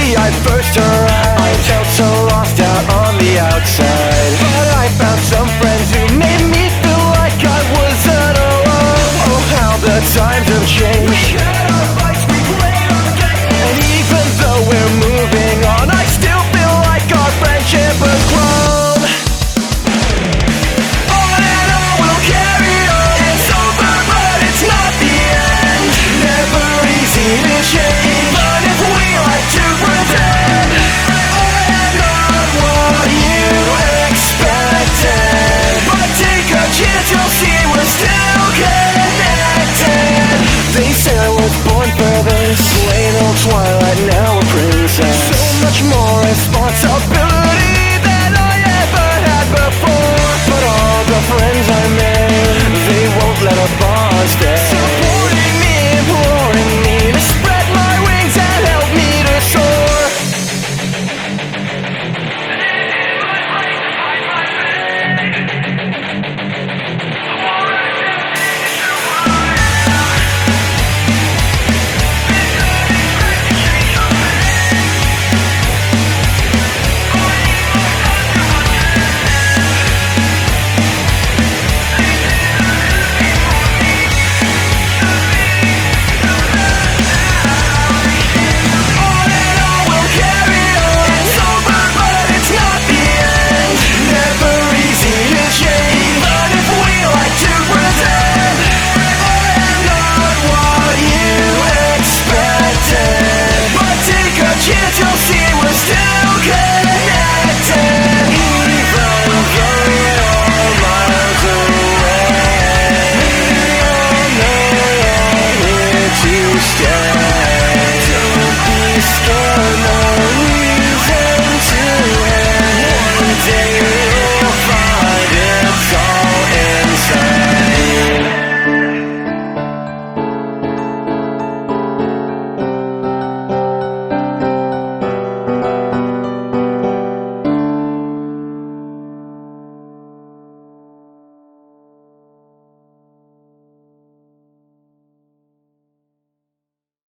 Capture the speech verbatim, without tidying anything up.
city I first arrived, I felt so lost out on the outside, but I found some friends who made me feel like I wasn't alone. Oh, how the times have changed. We had our fights, we played our games, and even though we're moving on, I still feel like our friendship has grown. On and on we'll carry on. It's over but it's not the end. Never easy to change, even if we like to pretend. On and on, what you expected, but take a chance, you'll see we're still connected. They say I was born for this, plain old Twilight, now a princess. So much more I